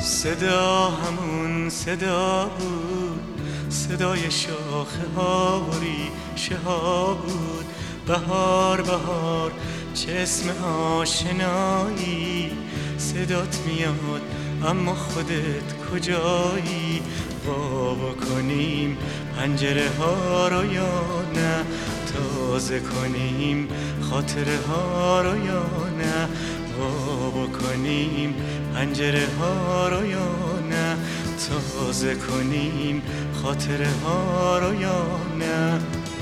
صدا همون صدا بود، صدای شاخه ها و ریشه ها بود. بهار بهار چه اسم آشنایی، صدات میاد اما خودت کجایی؟ وا بکنیم پنجره ها رو یا نه، تازه کنیم خاطره ها رو یا نه؟ وا بکنیم پنجره ها رو یا نه، تازه کنیم خاطره ها رو یا نه؟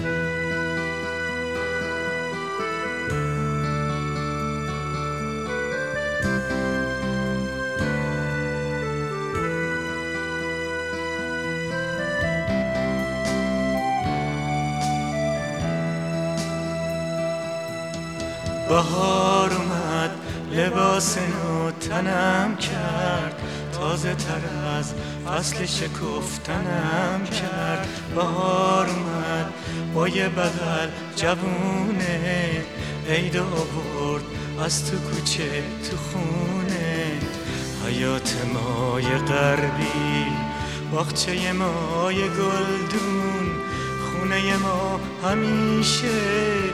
بهار اومد لباس نو تنم کرد، تازه تر از فصل شکفتنم کرد. بهار اومد با یه بغل جوونه، عید آورد از تو کوچه تو خونه. حیات مای غربی، باغچه مای گلدون، خونه ما همیشه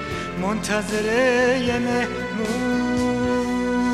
منتظر یه مهمون.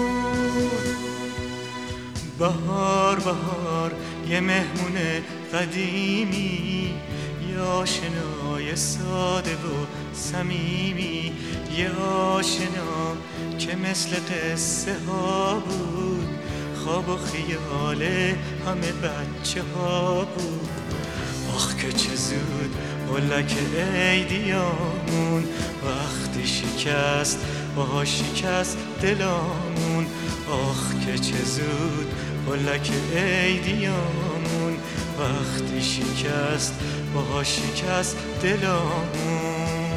بهار بهار یه مهمون قدیمی، یه آشنای ساده و صمیمی، یه آشنا که مثل قصه ها بود، خواب و خیال همه بچه ها بود. آخ که چه زود هلک عیدیامون، وقتی شکست باها شکست دلامون. آخ که چه زود هلک عیدیامون، وقتی شکست باها شکست دلامون.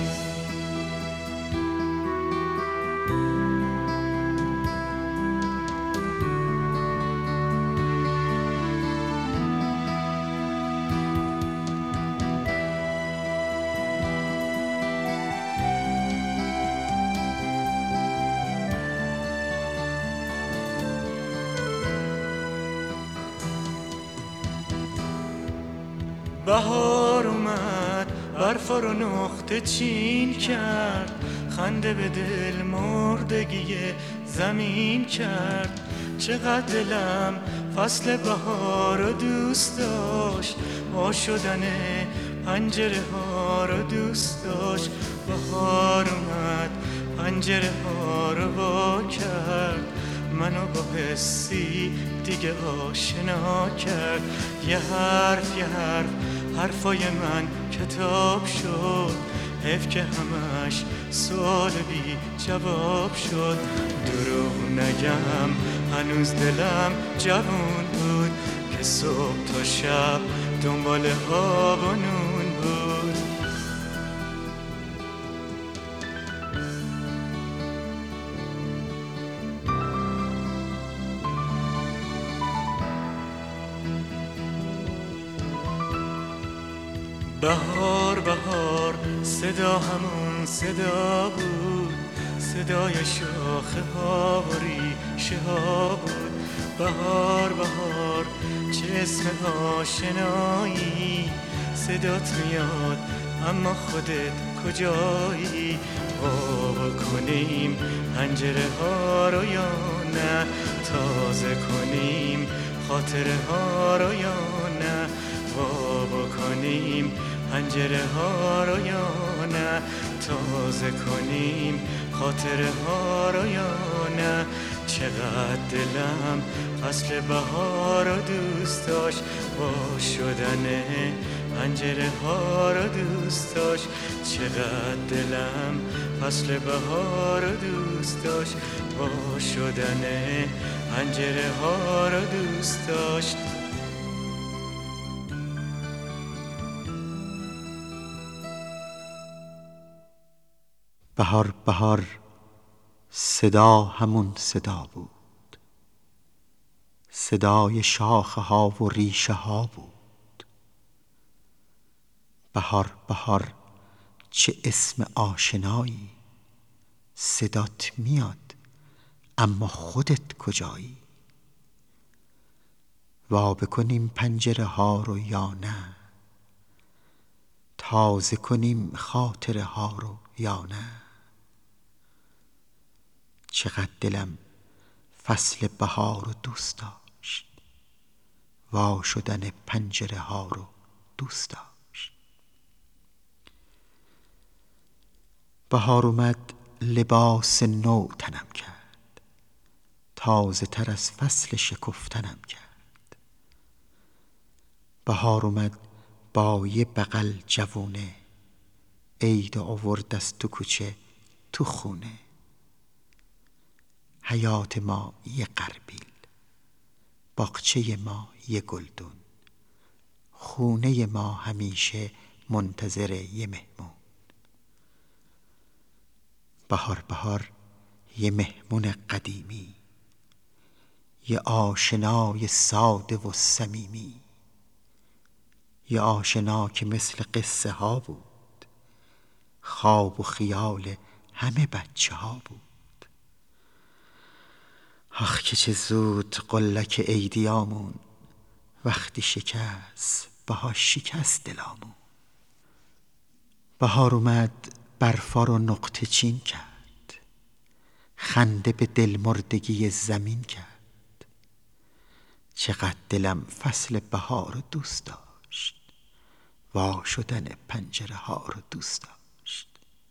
بهار اومد برفا رو نقطه چین کرد، خنده به دل مردگی زمین کرد. چقدر دلم فصل بهار رو دوست داشت، وا شدن پنجره ها رو دوست داشت. بهار اومد پنجره ها رو وا کرد، منو با حسی دیگه آشنا کرد. یه حرف حرفای من کتاب شد، حیف که همش سوال بی جواب شد. دروغ نگم هنوز دلم جوون بود، که صبح تا شب دنبال آب و نون بود. بهار بهار صدا همون صدا بود، صدای شاخه ها و ریشه ها بود. بهار بهار چه اسم آشنایی، صدات میاد اما خودت کجایی؟ وا بکنیم پنجره ها رو یا نه، تازه کنیم خاطره ها رو یا نه؟ وا بکنیم پنجره ها رو یا نه، تازه کنیم خاطره ها رو یا نه؟ چقدر دلم فصل بهار رو دوست داشت، وا شدن پنجره ها رو دوست داشت. چقدر دلم فصل بهار رو دوست داشت، وا شدن پنجره ها رو دوست داشت. بهار بهار صدا همون صدا بود، صدای شاخه ها و ریشه ها بود. بهار بهار چه اسم آشنایی، صدات میاد اما خودت کجایی؟ وا بکنیم پنجره ها رو یا نه؟ تازه کنیم خاطره ها رو یا نه؟ چقدر دلم فصل بهار رو دوست داشت، وا شدن پنجره ها رو دوست داشت. بهار اومد لباس نو تنم کرد، تازه تر از فصل شکفتنم کرد. بهار اومد با یه بغل جوونه، عید آورد از تو کوچه تو خونه. حیات ما یه غربیل، باغچه ما یه گلدون، خونه ما همیشه منتظر یه مهمون. بهار بهار یه مهمون قدیمی، یه آشنای ساده و صمیمی، یه آشنا که مثل قصه ها بود، خواب و خیال همه بچه ها بود. آخ که چه زود قلک عیدیامون، وقتی شکست باهاش شکست دلامون. بهار اومد برفا رو نقطه چین کرد، خنده به دل مردگی زمین کرد. چقدر دلم فصل بهار رو دوست داشت، وا شدن پنجره ها رو دوست داشت.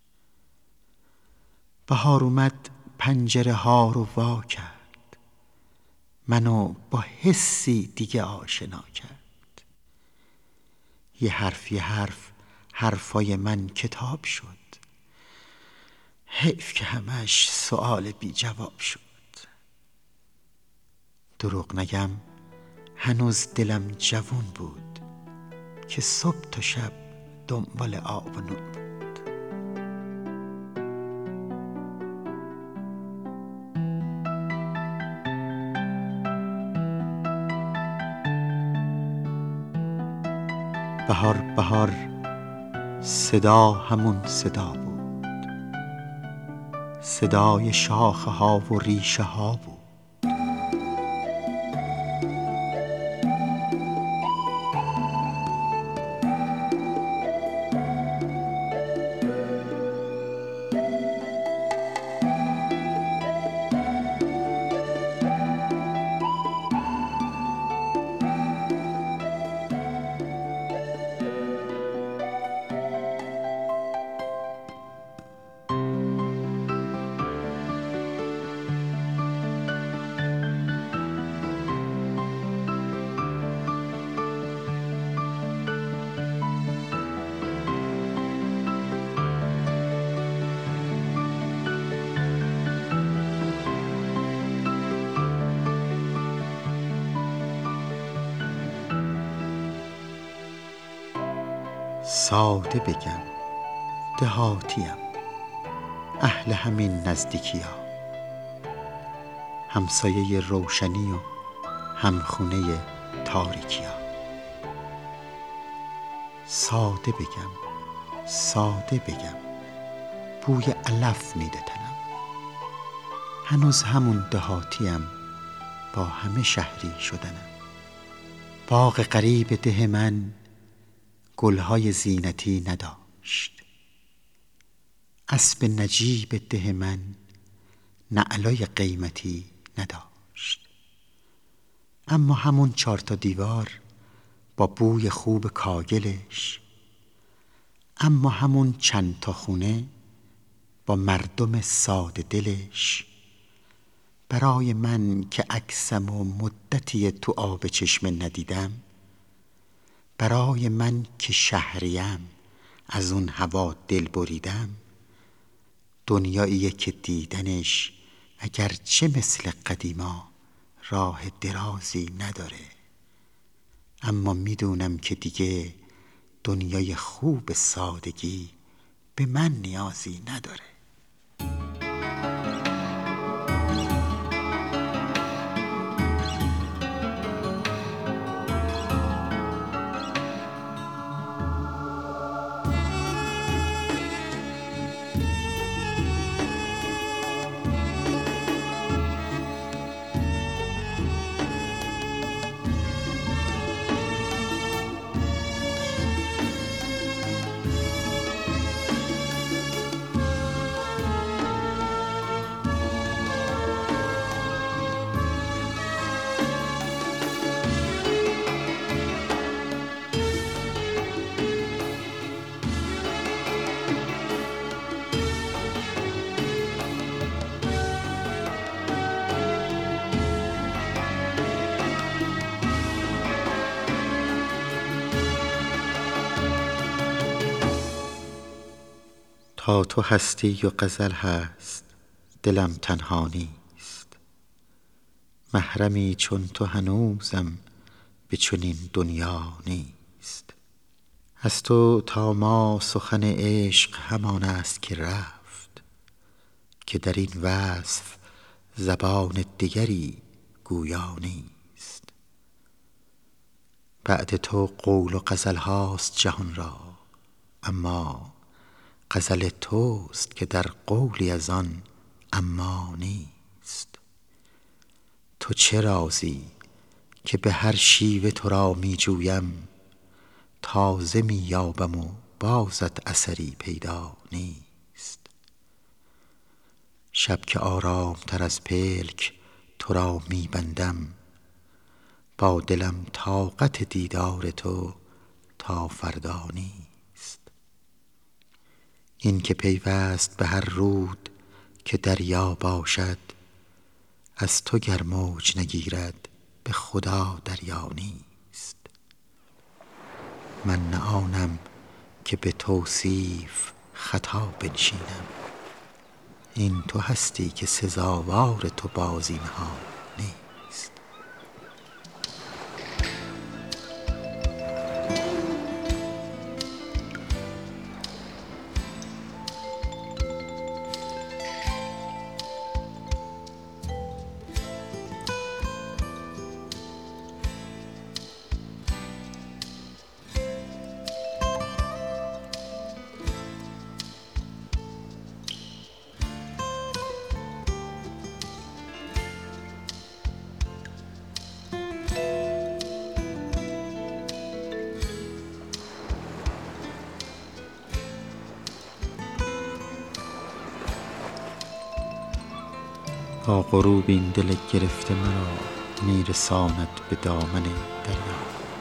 بهار اومد پنجره ها رو وا کرد، منو با حسی دیگه آشنا کرد. یه حرف حرفای من کتاب شد، حیف که همش سؤال بی جواب شد. دروغ نگم هنوز دلم جوون بود، که صبح تا شب دنبال آب و نون بود. بهار بهار صدا همون صدا بود، صدای شاخه ها و ریشه ها بود. ساده بگم دهاتیم، اهل همین نزدیکی ها، همسایه روشنی و همخونه تاریکی ها. ساده بگم بوی علف میده تنم، هنوز همون دهاتیم با همه شهری شدنم. باغ غریب ده من گلهای زینتی نداشت، اسب نجیب ده من نعلای قیمتی نداشت. اما همون 4 تا دیوار با بوی خوب کاگلش، اما همون چند تا خونه با مردم ساده دلش، برای من که عکسم و مدتی تو آب چشمه ندیدم، برای من که شهریم از اون هوا دل بریدم، دنیاییه که دیدنش اگرچه مثل قدیما راه درازی نداره، اما میدونم که دیگه دنیای خوب سادگی به من نیازی نداره. تا تو هستی و غزل هست دلم تنها نیست. محرمی چون تو هنوزم به چنین دنیا نیست. از تو تا ما سخن عشق همان است که رفت، که در این وصف زبان دیگری گویا نیست. بعد تو قول و غزل هاست جهان را، اما غزل توست که در قولی از آن اما نیست. تو چه رازی که به هر شیوه تو را می جویم، تازه می یابم و بازت اثری پیدا نیست. شب که آرام تر از پلک تو را می بندم، با دلم طاقت دیدار تو تا فردا نیست. این که پیوست به هر رود که دریا باشد، از تو گر موج نگیرد به خدا دریا نیست. من نه آنم که به توصیف خطا بنشینم، این تو هستی که سزاوار تو بازی ها نیست. با غروب این دل گرفته مرا می رساند به دامن دریا.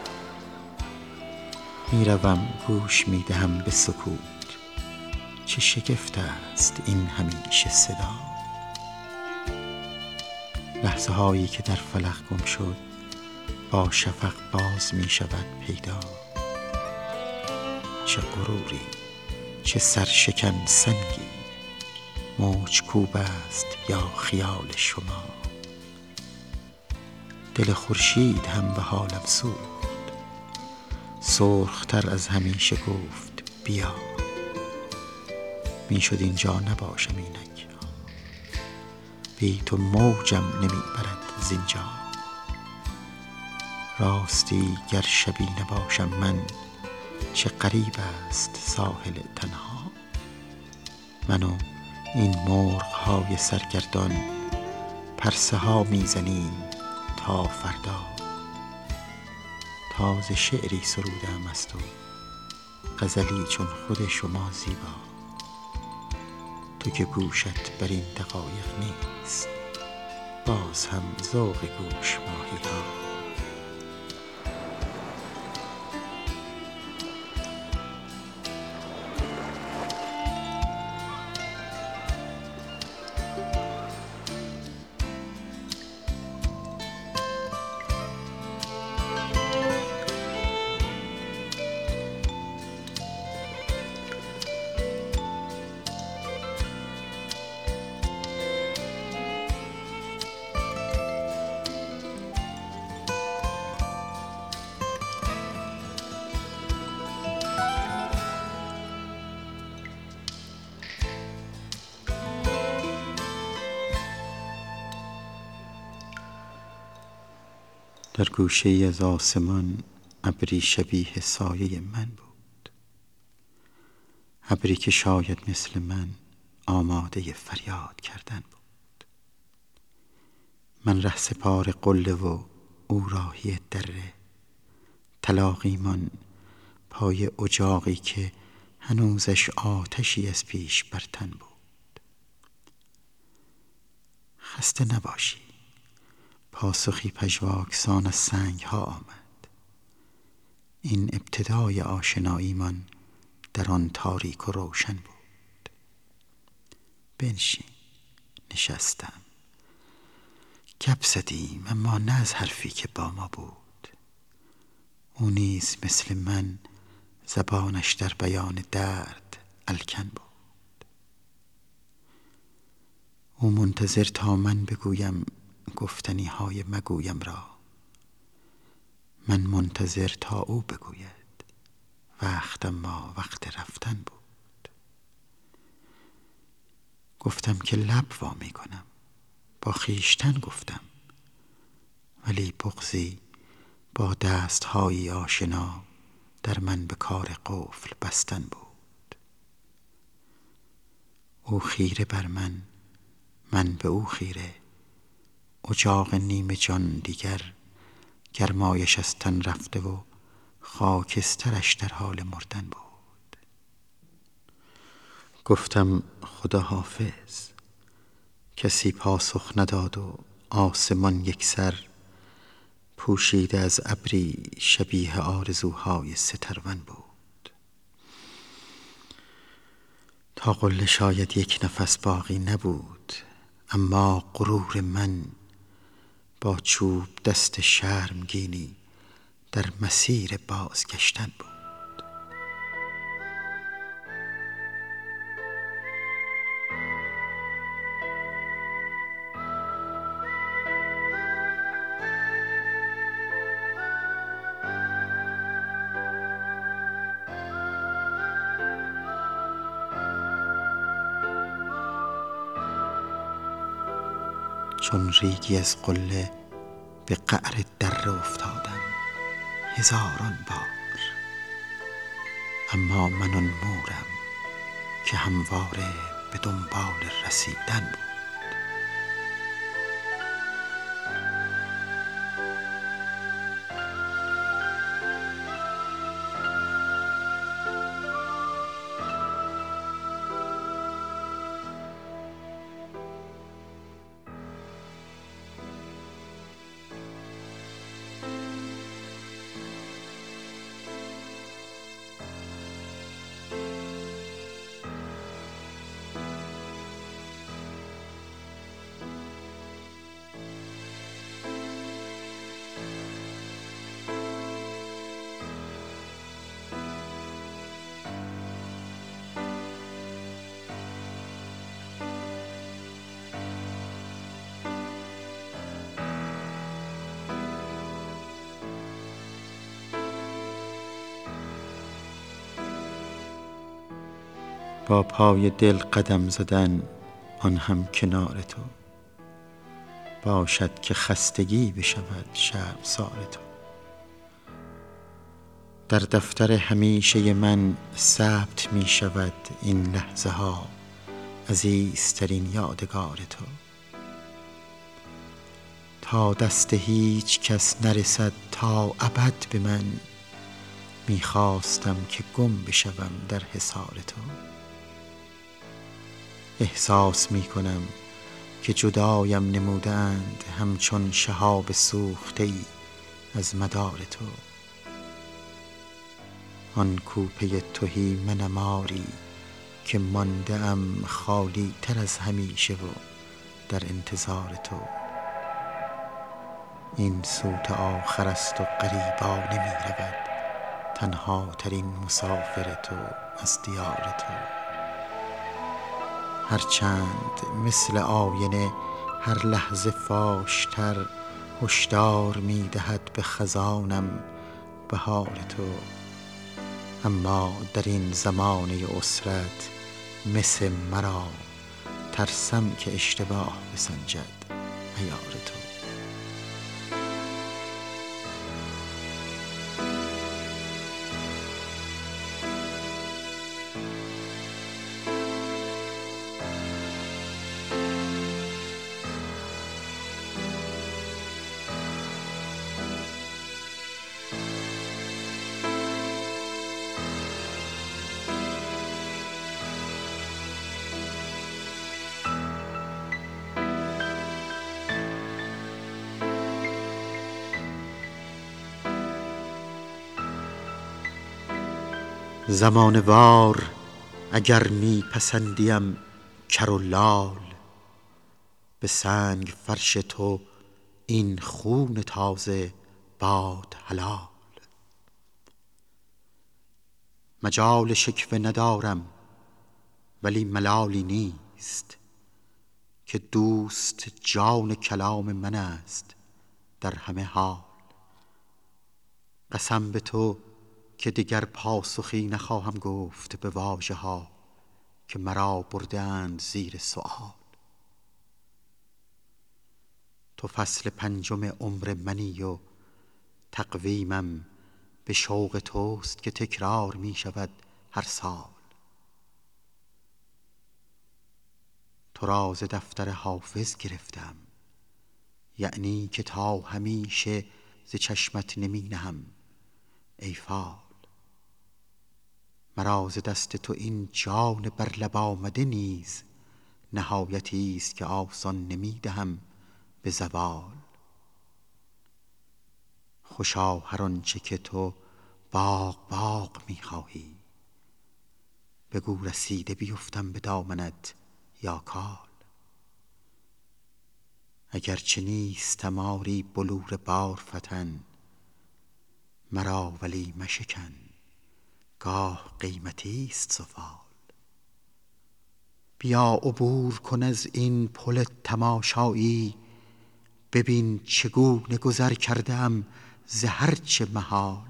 می روم گوش می دهم به سکوت، چه شگفت است این همیشه صدا. لحظه هایی که در فلک گم شد، با شفق باز می شود پیدا. چه غروری، چه سرشکن سنگی، موج کوب است یا خیال شما. دل خورشید هم به حالم سوخت، سرخ تر از همیشه گفت بیا. می شد اینجا نباشم اینک، بی تو موجم نمی برد زینجا. راستی گر شبی نباشم من، چه غریب است ساحل تنها. من و این مرغ های سرگردان پرسه ها می زنیم تا فردا. تازه شعری سرودم از تو، غزلی چون خود شما زیبا. تو که گوشت بر این دقایق نیست، باز هم ذوق گوش ماهی ها. در گوشه ای از آسمان ابری شبیه سایه من بود، ابری که شاید مثل من آماده فریاد کردن بود. من رهسپار قله و او راهی دره، تلاقیمان پای اجاقی که هنوزش آتشی از پیش بر تن بود. خسته نباشی، پاسخی پژواکسان از سنگ ها آمد. این ابتدای آشناییمان در آن تاریک و روشن بود. بنشین. نشستم. گپ زدیم، اما نه از حرفی که با ما بود. او نیز مثل من زبانش در بیان درد الکن بود. او منتظر تا من بگویم گفتنی های مگویم را، من منتظر تا او بگوید وقت ما وقت رفتن بود. گفتم که لب وا می کنم، با خویشتن گفتم، ولی بغضی با دست‌هایی آشنا در من به کار قفل بستن بود. او خیره بر من، من به او خیره، اجاق نیم جان دیگر گرمایش از تن رفته و خاکسترش در حال مردن بود. گفتم خدا حافظ. کسی پاسخ نداد و آسمان یکسر پوشیده از ابری شبیه آرزوهای سترون بود. تا قله شاید یک نفس باقی نبود، اما غرور من با چوب دست شرمگینی در مسیر بازگشتن بود. چون ریگی از قله به قعر دره افتادم هزاران بار، اما من آن مورم که همواره به دنبال رسیدن بود. با پای دل قدم زدن، آن هم کنار تو، باشد که خستگی بشود شرمسار تو. در دفتر همیشه من ثبت می شود این لحظه ها عزیزترین یادگار تو. تا دست هیچ کس نرسد تا ابد به من، می خواستم که گم بشوم در حصار تو. احساس می کنم که جدایم نمودند همچون شهاب سوخته‌ای از مدار تو. آن کوپه تهی منم آری که مانده ام خالی تر از همیشه و در انتظار تو. این صوت آخر است و غریبانه می رود تنها ترین مسافر تو از دیار تو. هرچند مثل آینه هر لحظه فاشتر هشدار می دهد به خزانم بهار تو، اما در این زمانه عسرت مس مرا ترسم که اشتباه بسنجد عیار تو. زمانه وار اگر می پسندیم کر و لال، به سنگ فرش تو این خون تازه باد حلال. مجال شکوه ندارم ولی ملالی نیست، که دوست جان کلام من است در همه حال. قسم به تو که دیگر پاسخی نخواهم گفت به واژه ها که مرا بردند زیر سؤال. تو فصل پنجم عمر منی و تقویمم به شوق توست که تکرار می شود هر سال. تو را ز دفتر حافظ گرفتم، یعنی که تا همیشه ز چشمت نمی نهم ای فال. مرا ز دست تو این جان بر لب آمده نیز نهایتی است که آسان نمی دهم به زوال. خوشا هر آنچه که تو باغ باغ می خواهی، بگو رسیده بیفتم به دامنت یا کال. اگرچه نیستم آری بلور بارفتن، مرا ولی مشکن گاه قیمتی است سفال. بیا عبور کن از این پل تماشایی، ببین چگونه گذر کرده ام ز هر چه محال.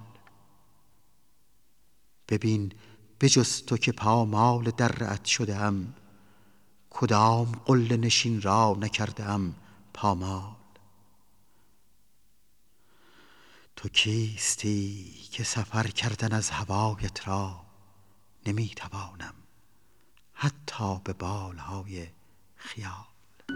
ببین به جز تو که پامال درت شده ام، کدام قله نشین را نکرده ام پامال. تو کیستی که سفر کردن از هوایت را نمی توانم حتی به بالهای خیال.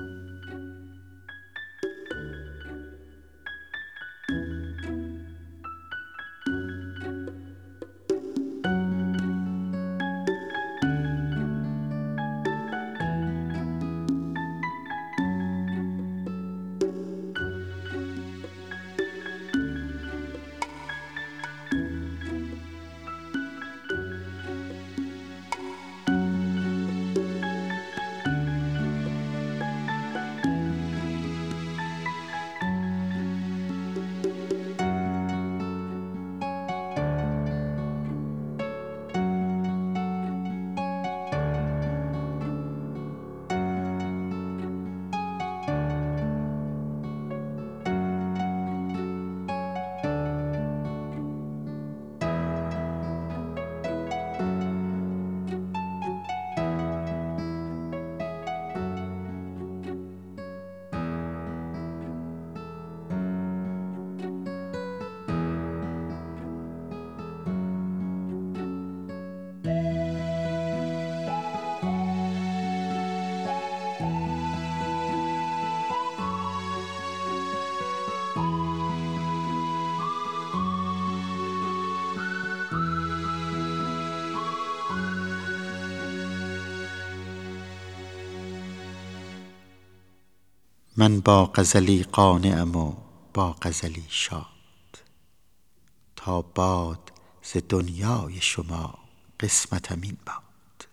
من با غزلی قانعم و با غزلی شاد، تا باد ز دنیای شما قسمتم این باد.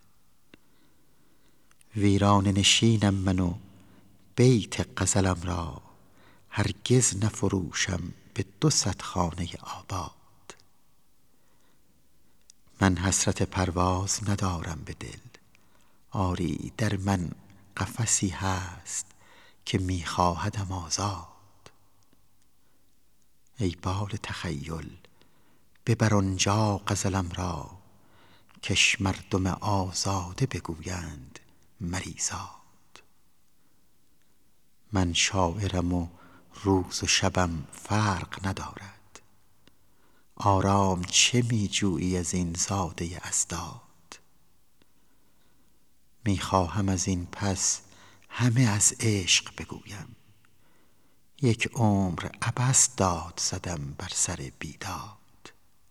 ویرانه نشینم من و بیت غزلم را هرگز نفروشم به 200 خانه آباد. من حسرت پرواز ندارم به دل، آری در من قفسی هست که می خواهدم آزاد. ای بال تخیل ببر آنجا غزلم را، کش مردم آزاده بگویند مریزاد. من شاعرم و روز و شبم فرق ندارد، آرام چه می جویی از این زاده اضداد. می خواهم از این پس همه از عشق بگویم، یک عمر عبث داد زدم بر سر بیداد.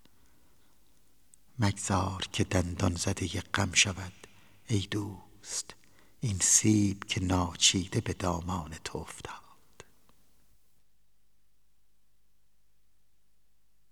مگذار که دندان زده غم شود ای دوست این سیب که ناچیده به دامان تو افتاد.